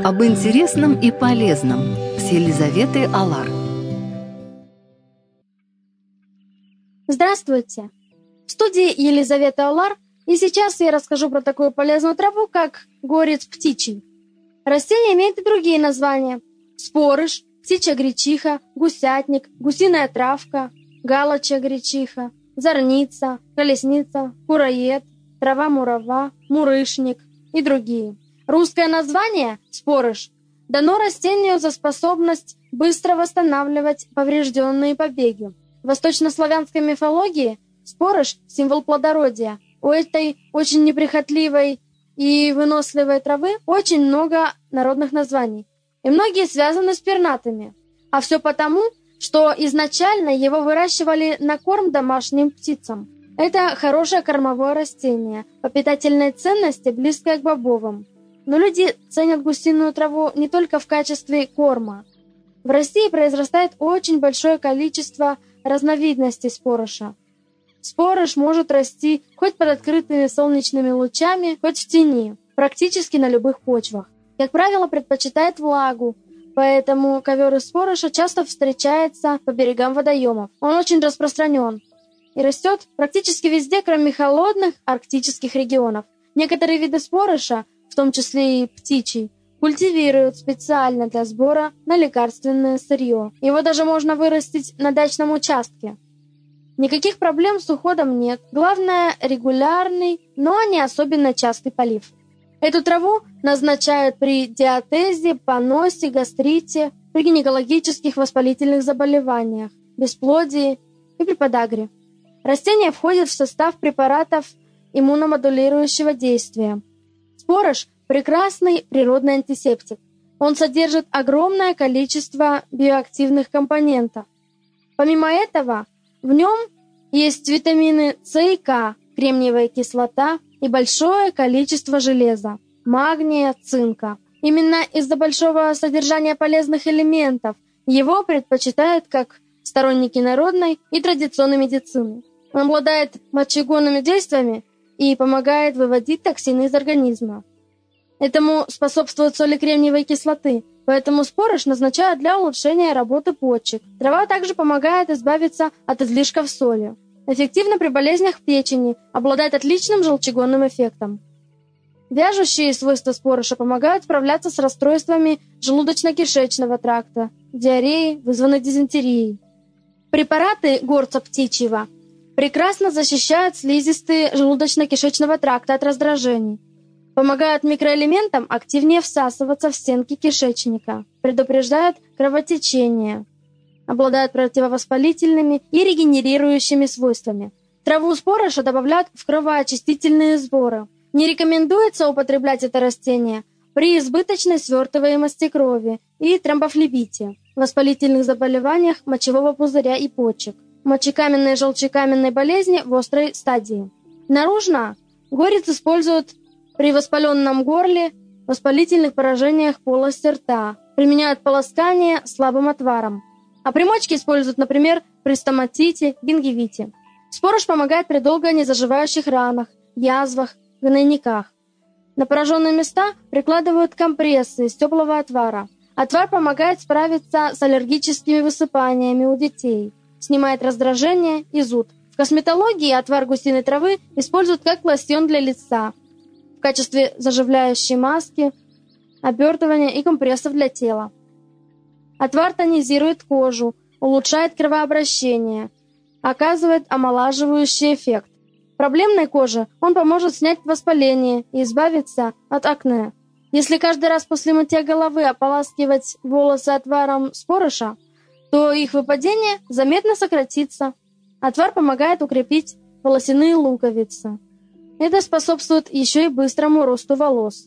Об интересном и полезном с Елизаветой Алар. Здравствуйте! В студии Елизавета Алар, и сейчас я расскажу про такую полезную траву, как горец птичий. Растение имеет и другие названия: спорыш, птичья гречиха, гусятник, гусиная травка, галочья гречиха, зорница, колесница, куроед, трава-мурава, мурышник и другие. Русское название «спорыш» дано растению за способность быстро восстанавливать поврежденные побеги. В восточнославянской мифологии спорыш – символ плодородия. У этой очень неприхотливой и выносливой травы очень много народных названий, и многие связаны с пернатыми. А все потому, что изначально его выращивали на корм домашним птицам. Это хорошее кормовое растение, по питательной ценности близкое к бобовым. Но люди ценят гусиную траву не только в качестве корма. В России произрастает очень большое количество разновидностей спорыша. Спорыш может расти хоть под открытыми солнечными лучами, хоть в тени, практически на любых почвах. Как правило, предпочитает влагу, поэтому ковер из спорыша часто встречается по берегам водоемов. Он очень распространен и растет практически везде, кроме холодных арктических регионов. Некоторые виды спорыша, в том числе и птичий, культивируют специально для сбора на лекарственное сырье. Его даже можно вырастить на дачном участке. Никаких проблем с уходом нет. Главное – регулярный, но не особенно частый полив. Эту траву назначают при диатезе, поносе, гастрите, при гинекологических воспалительных заболеваниях, бесплодии и при подагре. Растение входит в состав препаратов иммуномодулирующего действия. Спорыш – прекрасный природный антисептик. Он содержит огромное количество биоактивных компонентов. Помимо этого, в нем есть витамины С и К, кремниевая кислота и большое количество железа, магния, цинка. Именно из-за большого содержания полезных элементов его предпочитают как сторонники народной и традиционной медицины. Он обладает мочегонными действиями и помогает выводить токсины из организма. Этому способствуют соли кремниевой кислоты, поэтому спорыш назначают для улучшения работы почек. Трава также помогает избавиться от излишков соли. Эффективно при болезнях печени, обладает отличным желчегонным эффектом. Вяжущие свойства спорыша помогают справляться с расстройствами желудочно-кишечного тракта, диареей, вызванной дизентерией. Препараты горца птичьего прекрасно защищают слизистые желудочно-кишечного тракта от раздражений, помогают микроэлементам активнее всасываться в стенки кишечника, предупреждают кровотечение, обладают противовоспалительными и регенерирующими свойствами. Траву спорыша добавляют в кровоочистительные сборы. Не рекомендуется употреблять это растение при избыточной свертываемости крови и тромбофлебите, воспалительных заболеваниях мочевого пузыря и почек, мочекаменной и желчекаменной болезни в острой стадии. Наружно горец используют при воспаленном горле, воспалительных поражениях полости рта, применяют полоскание слабым отваром. А примочки используют, например, при стоматите, гингивите. Спорыш помогает при долго незаживающих ранах, язвах, гнойниках. На пораженные места прикладывают компрессы из теплого отвара. Отвар помогает справиться с аллергическими высыпаниями у детей, снимает раздражение и зуд. В косметологии отвар гусиной травы используют как лосьон для лица, в качестве заживляющей маски, обертывания и компрессов для тела. Отвар тонизирует кожу, улучшает кровообращение, оказывает омолаживающий эффект. Проблемной коже он поможет снять воспаление и избавиться от акне. Если каждый раз после мытья головы ополаскивать волосы отваром спорыша, то их выпадение заметно сократится. Отвар помогает укрепить волосяные луковицы. Это способствует еще и быстрому росту волос.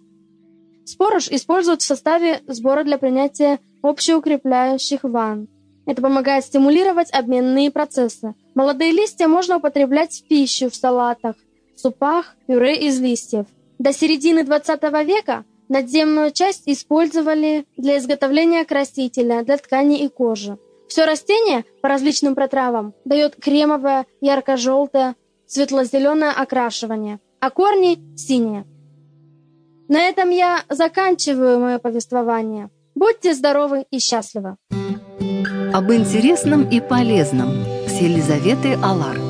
Спорыш используют в составе сбора для принятия общеукрепляющих ванн. Это помогает стимулировать обменные процессы. Молодые листья можно употреблять в пищу, в салатах, супах, пюре из листьев. До середины XX века надземную часть использовали для изготовления красителя для тканей и кожи. Все растение по различным протравам дает кремовое, ярко-желтое, светло-зеленое окрашивание, а корни – синие. На этом я заканчиваю мое повествование. Будьте здоровы и счастливы. Об интересном и полезном с Елизаветой Алар.